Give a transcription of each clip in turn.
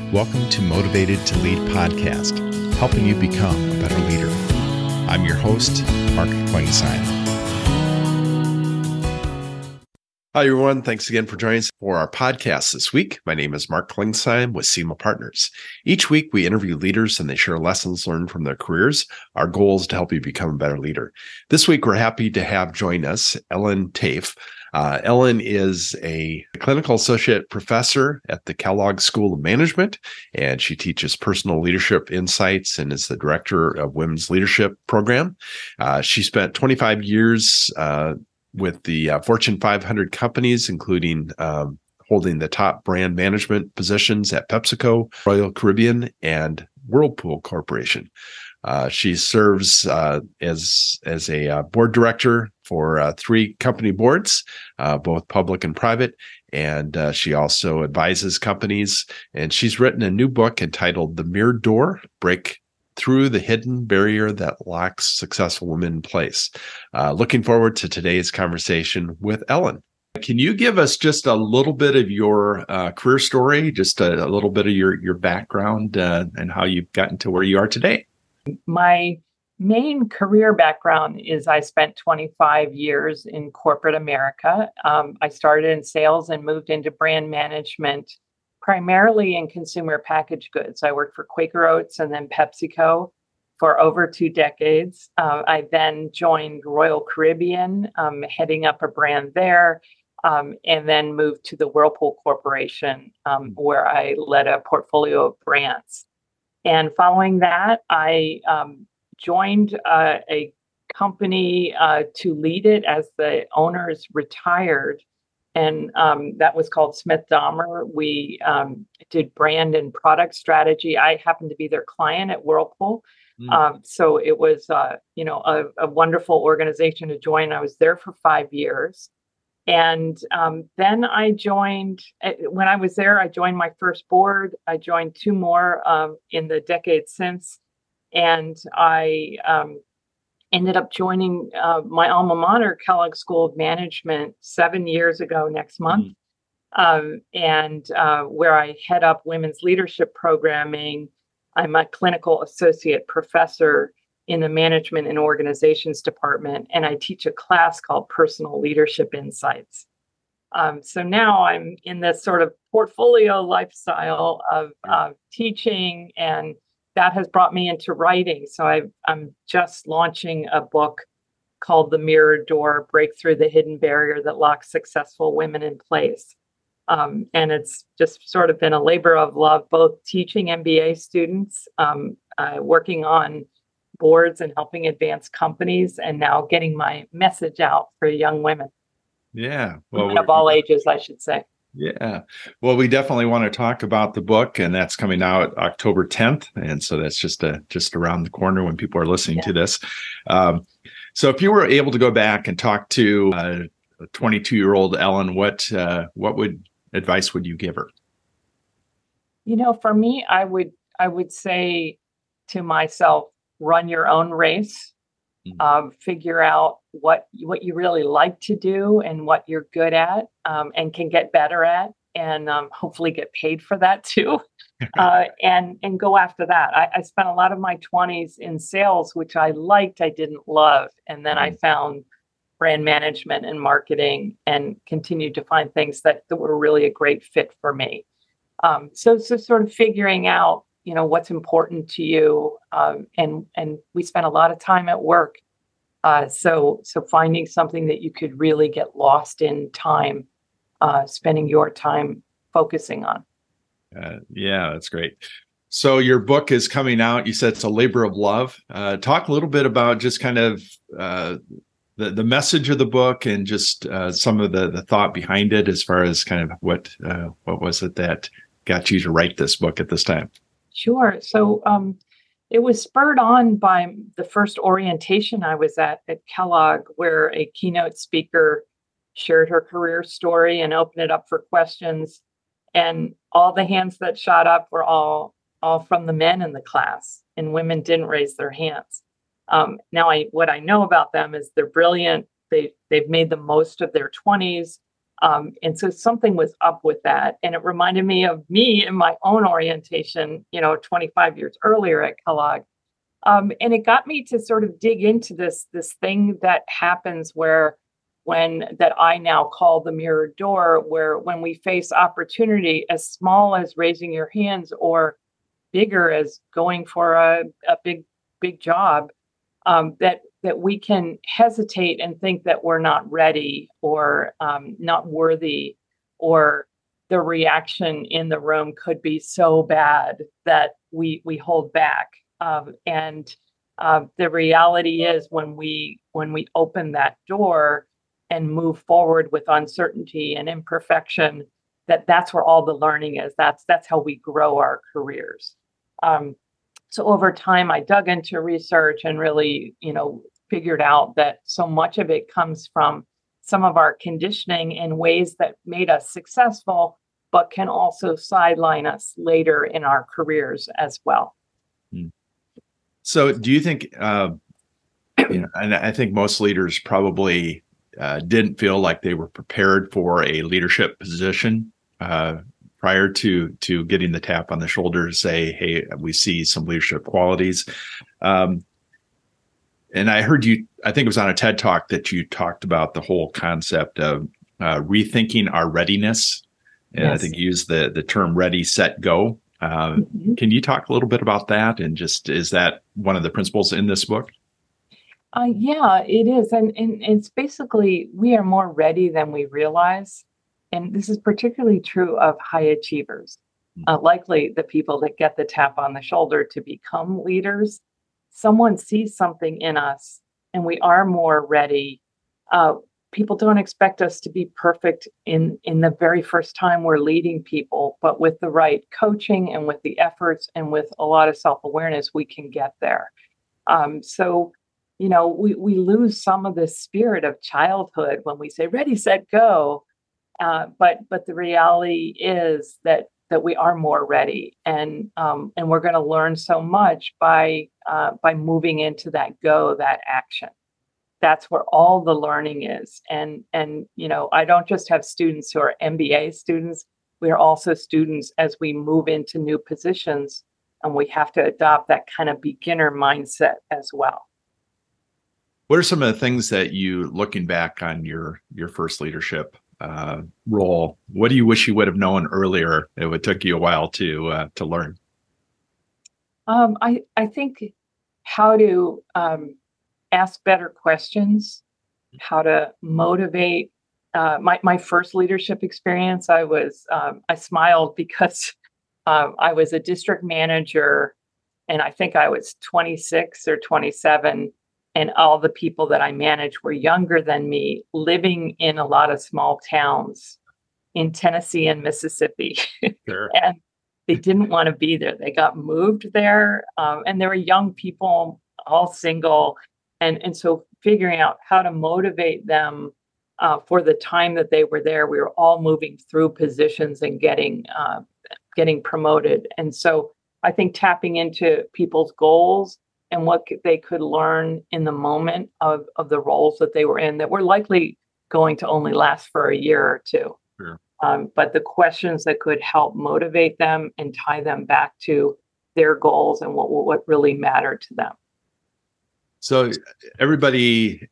Welcome to Motivated to Lead podcast, helping you become a better leader. I'm your host, Mark Klingsheim. Hi, everyone. Thanks again for joining us for our podcast this week. My name is Mark Klingsheim with SEMA Partners. Each week, we interview leaders and they share lessons learned from their careers. Our goal is to help you become a better leader. This week, we're happy to have join us Ellen Tafe. Ellen is a clinical associate professor at the Kellogg School of Management, and she teaches personal leadership insights and is the director of Women's Leadership Program. She spent 25 years with the Fortune 500 companies, including holding the top brand management positions at PepsiCo, Royal Caribbean, and Whirlpool Corporation. She serves as a board director for 3 company boards, both public and private, and she also advises companies. And she's written a new book entitled The Mirror Door: Break Through the Hidden Barrier That Locks Successful Women in Place. Looking forward to today's conversation with Ellen. Can you give us just a little bit of your career story, just a little bit of your background and how you've gotten to where you are today? My main career background is I spent 25 years in corporate America. I started in sales and moved into brand management, primarily in consumer packaged goods. I worked for Quaker Oats and then PepsiCo for over 2 decades. I then joined Royal Caribbean, heading up a brand there, and then moved to the Whirlpool Corporation, where I led a portfolio of brands. And following that, I joined a company to lead it as the owners retired. And that was called Smith Dahmer. We did brand and product strategy. I happened to be their client at Whirlpool. So it was, a wonderful organization to join. I was there for 5 years. And then I joined, when I was there, I joined my first board. I joined 2 more in the decade since. And I ended up joining my alma mater, Kellogg School of Management, 7 years ago next month, where I head up women's leadership programming. I'm a clinical associate professor in the management and organizations department, and I teach a class called Personal Leadership Insights. So now I'm in this sort of portfolio lifestyle of teaching, and that has brought me into writing. So I'm just launching a book called The Mirror Door: Break Through the Hidden Barrier That Locks Successful Women in Place. And it's just sort of been a labor of love, both teaching MBA students, working on boards and helping advance companies, and now getting my message out for young women. Yeah. Women of all ages, I should say. Yeah. Well, we definitely want to talk about the book, and that's coming out October 10th. And so that's just around the corner when people are listening to this. So if you were able to go back and talk to a 22-year-old Ellen, what advice would you give her? For me, I would say to myself, run your own race, figure out what you really like to do and what you're good at, and can get better at, and hopefully get paid for that too. And go after that. I spent a lot of my 20s in sales, which I liked, I didn't love. And then I found brand management and marketing and continued to find things that were really a great fit for me. So sort of figuring out, what's important to you. And we spent a lot of time at work. So finding something that you could really get lost in time, spending your time focusing on. Yeah, that's great. So your book is coming out. You said it's a labor of love. Talk a little bit about just kind of the message of the book and just some of the thought behind it, as far as kind of what was it that got you to write this book at this time? Sure. So it was spurred on by the first orientation I was at Kellogg, where a keynote speaker shared her career story and opened it up for questions. And all the hands that shot up were all from the men in the class, and women didn't raise their hands. Now, what I know about them is they're brilliant. They've made the most of their 20s. And so something was up with that. And it reminded me of me in my own orientation, 25 years earlier at Kellogg. And it got me to sort of dig into this thing that happens where when that I now call the mirror door, where when we face opportunity as small as raising your hands or bigger as going for a big job, that we can hesitate and think that we're not ready or not worthy, or the reaction in the room could be so bad that we hold back. And the reality is when we open that door and move forward with uncertainty and imperfection, that's where all the learning is. That's how we grow our careers. So over time, I dug into research and really, figured out that so much of it comes from some of our conditioning in ways that made us successful, but can also sideline us later in our careers as well. So do you think, and I think most leaders probably didn't feel like they were prepared for a leadership position prior to getting the tap on the shoulder to say, hey, we see some leadership qualities. And I heard you, I think it was on a TED Talk that you talked about the whole concept of rethinking our readiness. And yes. I think you used the term ready, set, go. Can you talk a little bit about that? And just, is that one of the principles in this book? Yeah, it is. And it's basically, we are more ready than we realize. And this is particularly true of high achievers, likely the people that get the tap on the shoulder to become leaders. Someone sees something in us and we are more ready. People don't expect us to be perfect in the very first time we're leading people, but with the right coaching and with the efforts and with a lot of self-awareness, we can get there. So, we lose some of the spirit of childhood when we say ready, set, go. But the reality is that we are more ready, and we're going to learn so much by moving into that action. That's where all the learning is. And I don't just have students who are MBA students. We are also students as we move into new positions, and we have to adopt that kind of beginner mindset as well. What are some of the things that you, looking back on your first leadership role, what do you wish you would have known earlier? It took you a while to learn. I think how to ask better questions, how to motivate. My first leadership experience, I smiled because I was a district manager, and I think I was 26 or 27. And all the people that I managed were younger than me, living in a lot of small towns in Tennessee and Mississippi. Sure. And they didn't want to be there. They got moved there. And there were young people, all single. And so figuring out how to motivate them for the time that they were there, we were all moving through positions and getting promoted. And so I think tapping into people's goals and what they could learn in the moment of the roles that they were in that were likely going to only last for a year or two. Sure. But the questions that could help motivate them and tie them back to their goals and what really mattered to them. So everybody,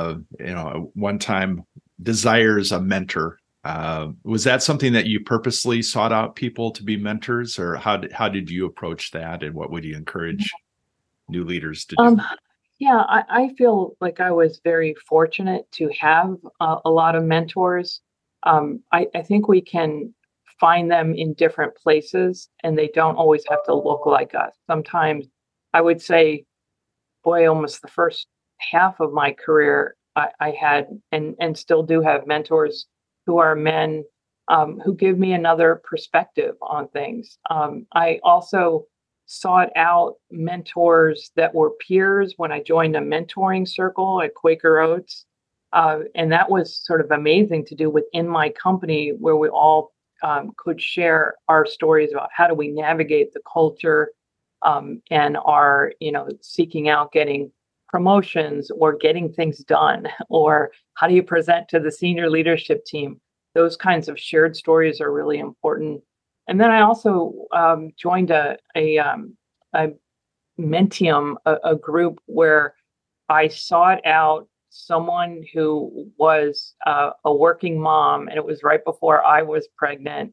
one time desires a mentor. Was that something that you purposely sought out people to be mentors, or how did you approach that, and what would you encourage new leaders to do? Yeah, I feel like I was very fortunate to have a lot of mentors. I think we can find them in different places, and they don't always have to look like us. Sometimes I would say, boy, almost the first half of my career, I had and still do have mentors who are men who give me another perspective on things. I also sought out mentors that were peers when I joined a mentoring circle at Quaker Oats. And that was sort of amazing to do within my company, where we all could share our stories about how do we navigate the culture and are, seeking out getting promotions or getting things done, or how do you present to the senior leadership team. those kinds of shared stories are really important. And then I also joined a Mentium, a group where I sought out someone who was a working mom, and it was right before I was pregnant.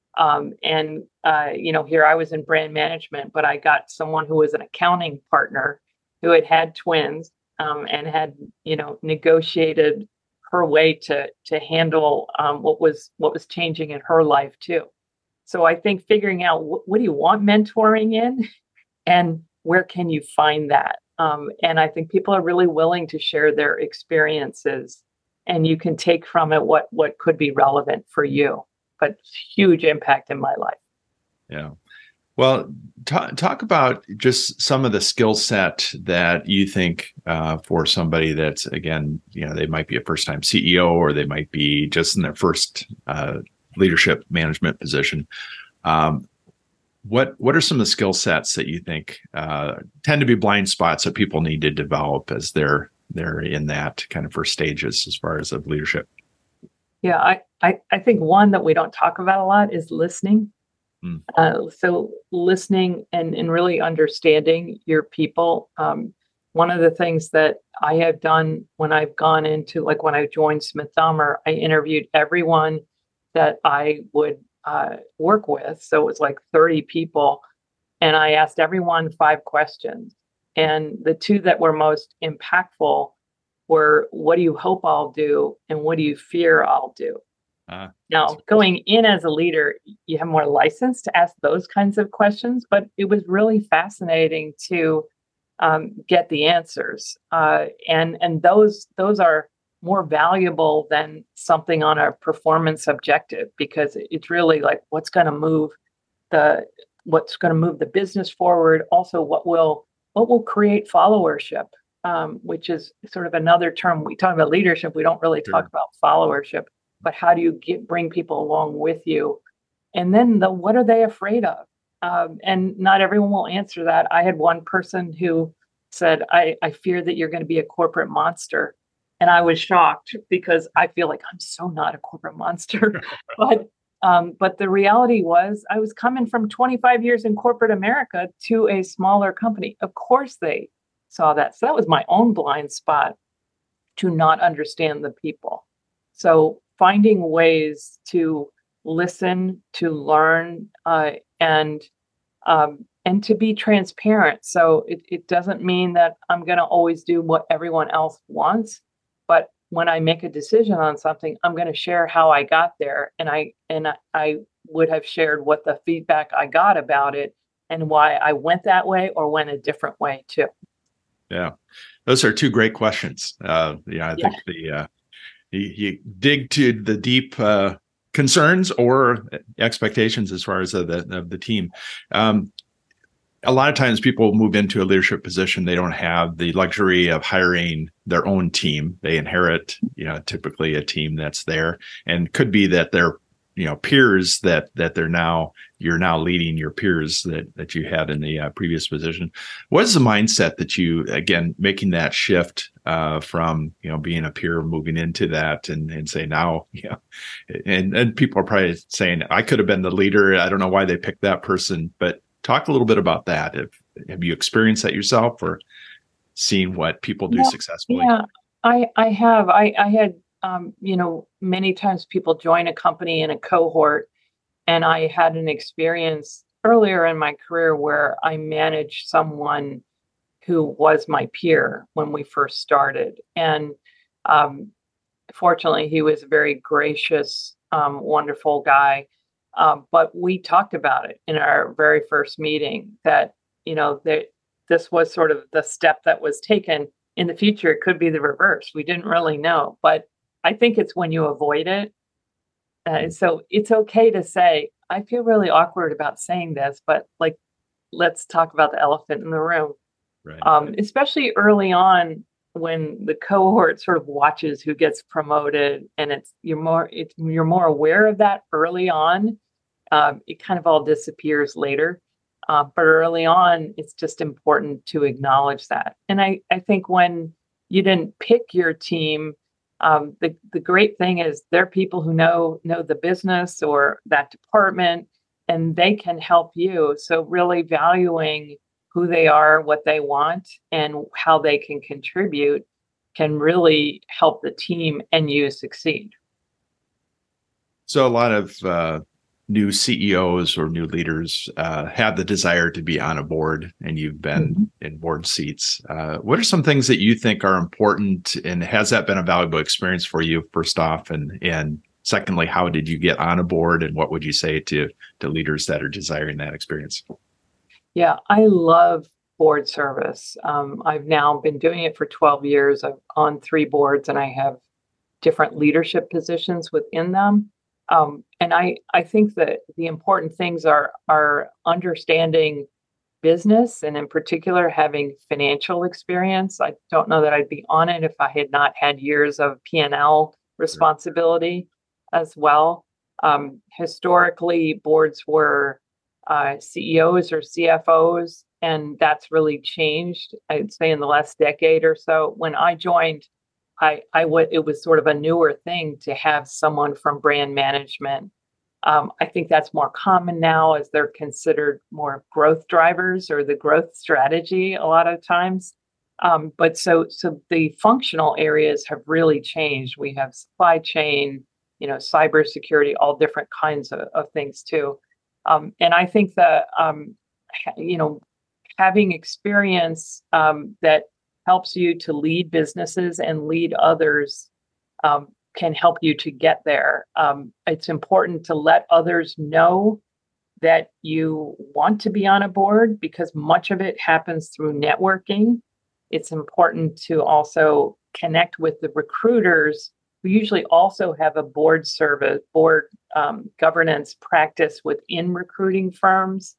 Here I was in brand management, but I got someone who was an accounting partner who had twins, and had, negotiated her way to handle what was changing in her life too. So I think figuring out what do you want mentoring in, and where can you find that? And I think people are really willing to share their experiences, and you can take from it what could be relevant for you. But huge impact in my life. Yeah. Well, talk about just some of the skill set that you think for somebody that's, again, they might be a first-time CEO, or they might be just in their first leadership management position. What are some of the skill sets that you think tend to be blind spots that people need to develop as they're in that kind of first stages as far as of leadership? Yeah, I think one that we don't talk about a lot is listening. So listening and really understanding your people. One of the things that I have done when I've gone into, like when I joined Smith Dummer, I interviewed everyone that I would work with. So it was like 30 people. And I asked everyone 5 questions. And the 2 that were most impactful were, what do you hope I'll do? And what do you fear I'll do? Now, going in as a leader, you have more license to ask those kinds of questions, but it was really fascinating to get the answers. And those are more valuable than something on a performance objective, because it's really like what's going to move the business forward. Also, what will create followership, which is sort of another term. We talk about leadership. We don't really talk about followership, but how do you bring people along with you? And then what are they afraid of? And not everyone will answer that. I had one person who said, I fear that you're going to be a corporate monster. And I was shocked, because I feel like I'm so not a corporate monster. But the reality was, I was coming from 25 years in corporate America to a smaller company. Of course they saw that. So that was my own blind spot, to not understand the people. So finding ways to listen, to learn, and to be transparent. So it doesn't mean that I'm going to always do what everyone else wants, but when I make a decision on something, I'm going to share how I got there, and I would have shared what the feedback I got about it and why I went that way or went a different way too. Yeah, those are 2 great questions. I think you dig to the deep concerns or expectations as far as of the team. A lot of times people move into a leadership position, they don't have the luxury of hiring their own team. They inherit, typically a team that's there, and could be that they're, peers that you're now leading your peers that you had in the previous position. What is the mindset that you, again, making that shift from, being a peer, moving into that and say now, and people are probably saying, I could have been the leader. I don't know why they picked that person, but talk a little bit about that. Have you experienced that yourself, or seen what people do successfully? Yeah, I have. I had, many times people join a company in a cohort, and I had an experience earlier in my career where I managed someone who was my peer when we first started. And fortunately, he was a very gracious, wonderful guy. But we talked about it in our very first meeting that, that this was sort of the step that was taken. In the future, it could be the reverse. We didn't really know, but I think it's when you avoid it. So it's okay to say, I feel really awkward about saying this, but let's talk about the elephant in the room. Right. Especially early on, when the cohort sort of watches who gets promoted, and you're more aware of that early on. It kind of all disappears later. But early on, it's just important to acknowledge that. And I think when you didn't pick your team, The great thing is they're people who know the business or that department, and they can help you. So really valuing who they are, what they want, and how they can contribute can really help the team and you succeed. So a lot of new CEOs or new leaders have the desire to be on a board, and you've been in board seats. What are some things that you think are important, and has that been a valuable experience for you, first off? And secondly, how did you get on a board, and what would you say to leaders that are desiring that experience? Yeah, I love board service. I've now been doing it for 12 years. I'm on 3 boards, and I have different leadership positions within them. And I think that the important things are understanding business, and in particular having financial experience. I don't know that I'd be on it if I had not had years of P&L responsibility as well. Historically, boards were CEOs or CFOs, and that's really changed, I'd say, in the last decade or so. When I joined, it was sort of a newer thing to have someone from brand management. I think that's more common now, as they're considered more growth drivers or the growth strategy a lot of times. But so the functional areas have really changed. We have supply chain, cybersecurity, all different kinds of things too. And I think that having experience that helps you to lead businesses and lead others can help you to get there. It's important to let others know that you want to be on a board, because much of it happens through networking. It's important to also connect with the recruiters, who usually also have a board governance practice within recruiting firms.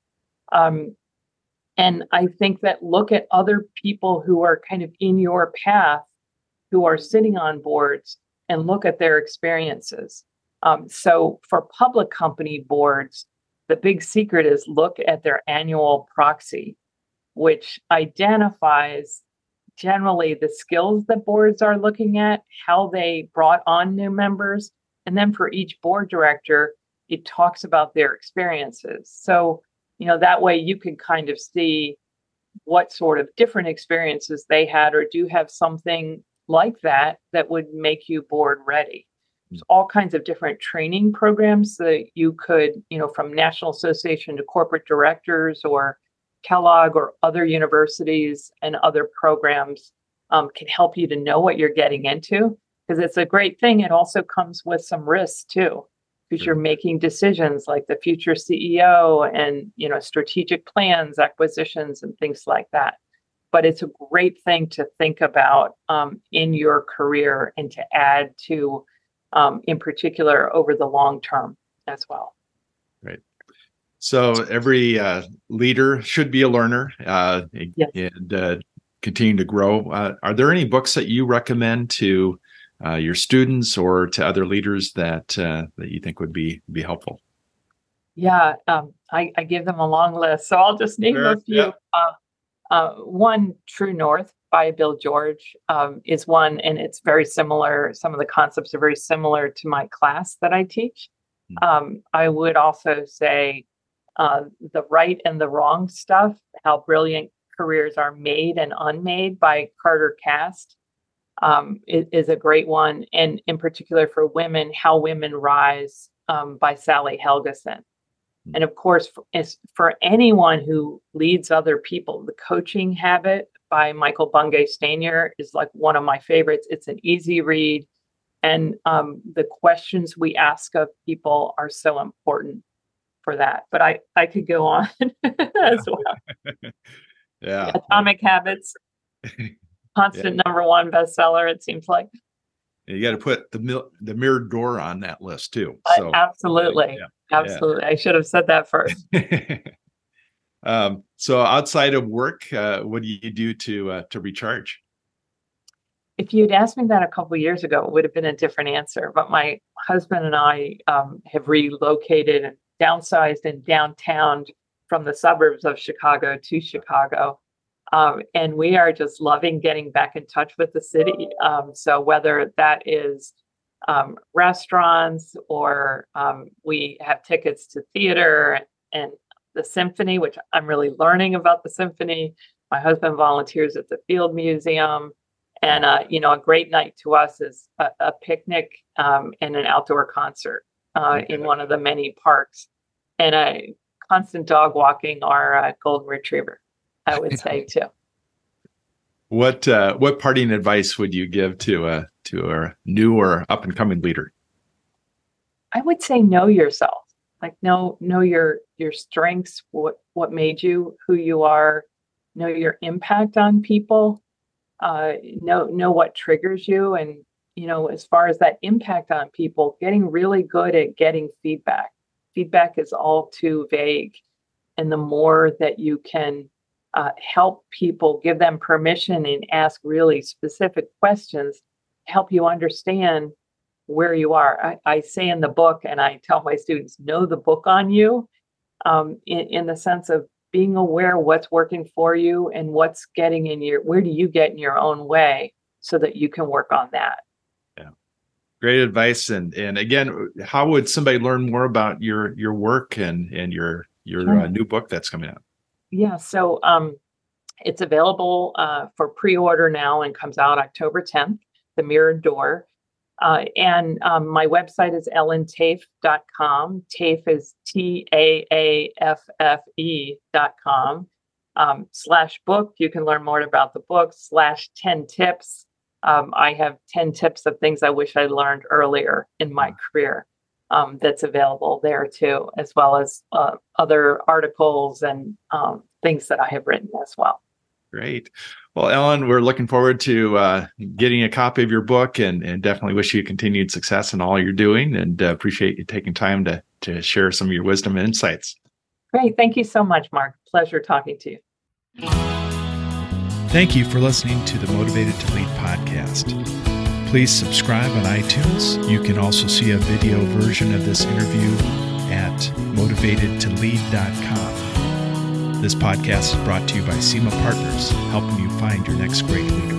And I think that look at other people who are kind of in your path, who are sitting on boards, and look at their experiences. So for public company boards, the big secret is look at their annual proxy, which identifies generally the skills that boards are looking at, how they brought on new members. And then for each board director, it talks about their experiences. So that way you can kind of see what sort of different experiences they had, or do have something like that would make you board ready. There's all kinds of different training programs that you could, from National Association to Corporate Directors or Kellogg or other universities and other programs can help you to know what you're getting into, because it's a great thing. It also comes with some risks too, because you're making decisions like the future CEO and, strategic plans, acquisitions, and things like that. But it's a great thing to think about in your career, and to add to, in particular, over the long term as well. Right. So every leader should be a learner Yes. and continue to grow. Are there any books that you recommend to your students or to other leaders that you think would be helpful? Yeah, I give them a long list, so I'll just name a few. One, True North by Bill George is one, and it's very similar. Some of the concepts are very similar to my class that I teach. I would also say The Right and the Wrong Stuff, How Brilliant Careers Are Made and Unmade by Carter Cast is a great one. And in particular for women, How Women Rise by Sally Helgesen. And of course, for anyone who leads other people, The Coaching Habit by Michael Bungay Stanier is like one of my favorites. It's an easy read. And the questions we ask of people are so important for that. But I could go on as well. Yeah. Atomic Habits, constant #1 bestseller, it seems like. You got to put the Mirrored Door on that list too. So absolutely. Absolutely. I should have said that first. So outside of work, what do you do to recharge? If you'd asked me that a couple of years ago, it would have been a different answer. But my husband and I have relocated and downsized in downtown from the suburbs of Chicago to Chicago. And we are just loving getting back in touch with the city. So whether that is restaurants or we have tickets to theater and the symphony, which I'm really learning about the symphony. My husband volunteers at the Field Museum. And, a great night to us is a picnic and an outdoor concert in one of the many parks, and a constant dog walking our golden retriever, I would say, too. What parting advice would you give to a new or up and coming leader? I would say know yourself. Like know your strengths, what made you who you are, know your impact on people, know what triggers you, and as far as that impact on people, getting really good at getting feedback. Feedback is all too vague, and the more that you can help people, give them permission and ask really specific questions, help you understand where you are. I say in the book, and I tell my students, know the book on you, in the sense of being aware what's working for you and what's getting where do you get in your own way so that you can work on that. Yeah. Great advice. And again, how would somebody learn more about your work and your new book that's coming out? Yeah. So it's available for pre-order now and comes out October 10th, The Mirrored Door. And my website is ellentaffe.com. Taffe is TAAFFE.com. /book. You can learn more about the book, /10 tips. I have 10 tips of things I wish I learned earlier in my career. That's available there too, as well as other articles and things that I have written as well. Great. Well, Ellen, we're looking forward to getting a copy of your book and definitely wish you continued success in all you're doing, and appreciate you taking time to share some of your wisdom and insights. Great. Thank you so much, Mark. Pleasure talking to you. Thank you for listening to the Motivated to Lead podcast. Please subscribe on iTunes. You can also see a video version of this interview at motivatedtolead.com. This podcast is brought to you by SEMA Partners, helping you find your next great leader.